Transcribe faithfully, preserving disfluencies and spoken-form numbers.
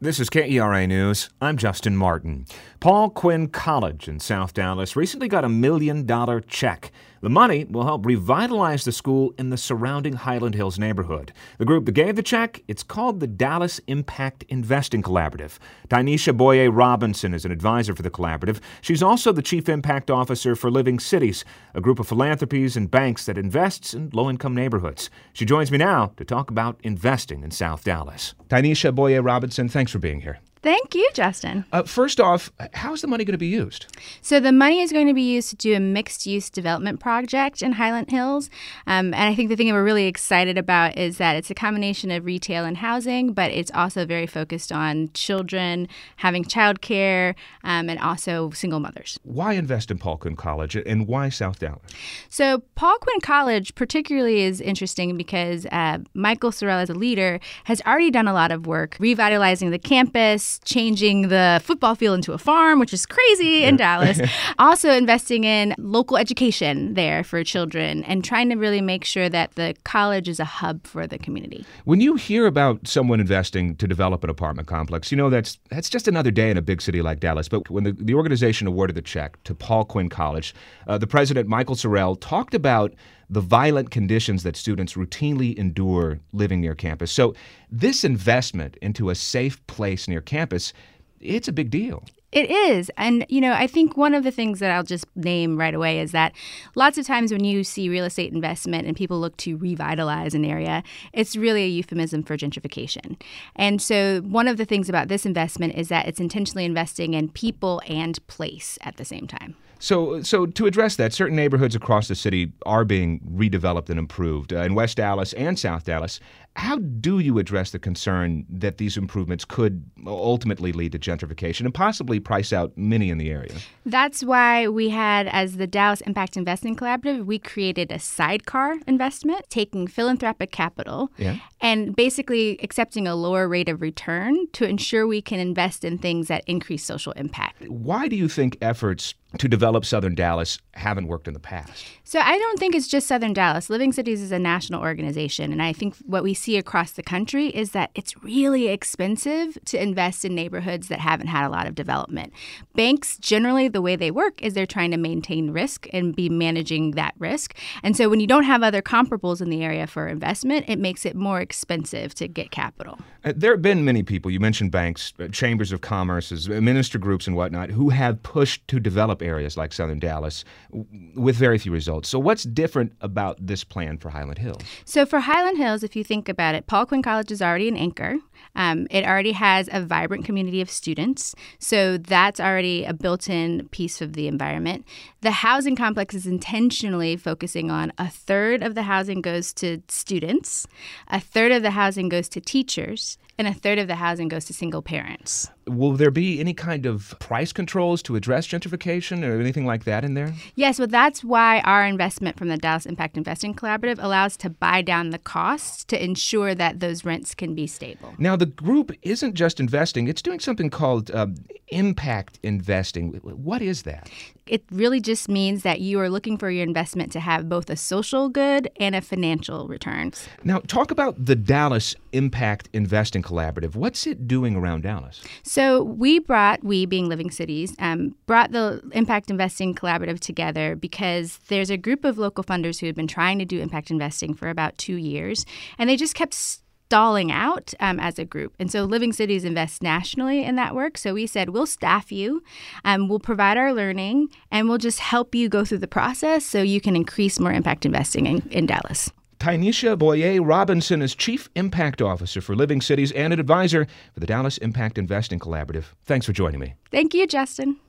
This is K E R A News. I'm Justin Martin. Paul Quinn College in South Dallas recently got a million dollar check. The money will help revitalize the school in the surrounding Highland Hills neighborhood. The group that gave the check, it's called the Dallas Impact Investing Collaborative. Tynesha Boyer Robinson is an advisor for the collaborative. She's also the Chief Impact Officer for Living Cities, a group of philanthropies and banks that invests in low-income neighborhoods. She joins me now to talk about investing in South Dallas. Tynesha Boyer Robinson, thanks for being here. Thank you, Justin. Uh, first off, how's the money going to be used? So the money is going to be used to do a mixed-use development project in Highland Hills. Um, and I think the thing that we're really excited about is that it's a combination of retail and housing, but it's also very focused on children, having childcare, um, and also single mothers. Why invest in Paul Quinn College, and why South Dallas? So Paul Quinn College particularly is interesting because uh, Michael Sorrell, as a leader, has already done a lot of work revitalizing the campus, changing the football field into a farm, which is crazy in Dallas. Also investing in local education there for children and trying to really make sure that the college is a hub for the community. When you hear about someone investing to develop an apartment complex, you know that's that's just another day in a big city like Dallas. But when the, the organization awarded the check to Paul Quinn College, uh, the president, Michael Sorrell, talked about the violent conditions that students routinely endure living near campus. So this investment into a safe place near campus, it's a big deal. It is. And, you know, I think one of the things that I'll just name right away is that lots of times when you see real estate investment and people look to revitalize an area, it's really a euphemism for gentrification. And so one of the things about this investment is that it's intentionally investing in people and place at the same time. So so to address that, certain neighborhoods across the city are being redeveloped and improved uh, in West Dallas and South Dallas. How do you address the concern that these improvements could ultimately lead to gentrification and possibly price out many in the area? That's why we had, as the Dallas Impact Investing Collaborative, we created a sidecar investment, taking philanthropic capital yeah. and basically accepting a lower rate of return to ensure we can invest in things that increase social impact. Why do you think efforts to develop Southern Dallas haven't worked in the past? So I don't think it's just Southern Dallas. Living Cities is a national organization, and I think what we see across the country is that it's really expensive to invest in neighborhoods that haven't had a lot of development. Banks, generally, the way they work is they're trying to maintain risk and be managing that risk. And so when you don't have other comparables in the area for investment, it makes it more expensive to get capital. Uh, there have been many people, you mentioned banks, uh, chambers of commerce, uh, minister groups and whatnot, who have pushed to develop areas like Southern Dallas w- with very few results. So what's different about this plan for Highland Hills? So for Highland Hills, if you think about it, Paul Quinn College is already an anchor. Um, it already has a vibrant community of students. So that's already a built-in piece of the environment. The housing complex is intentionally focusing on a third of the housing goes to students, a third of the housing goes to teachers, and a third of the housing goes to single parents. Will there be any kind of price controls to address gentrification or anything like that in there? Yes, well, that's why our investment from the Dallas Impact Investing Collaborative allows to buy down the costs to ensure that those rents can be stable. Now, the group isn't just investing. It's doing something called uh, impact investing. What is that? It really just means that you are looking for your investment to have both a social good and a financial returns. Now, talk about the Dallas Impact Investing Collaborative. What's it doing around Dallas? So we brought, we being Living Cities, um, brought the Impact Investing Collaborative together because there's a group of local funders who have been trying to do impact investing for about two years, and they just kept stalling out um, as a group. And so Living Cities invests nationally in that work. So we said, we'll staff you, um, we'll provide our learning, and we'll just help you go through the process so you can increase more impact investing in, in Dallas. Tynesha Boyer Robinson is Chief Impact Officer for Living Cities and an advisor for the Dallas Impact Investing Collaborative. Thanks for joining me. Thank you, Justin.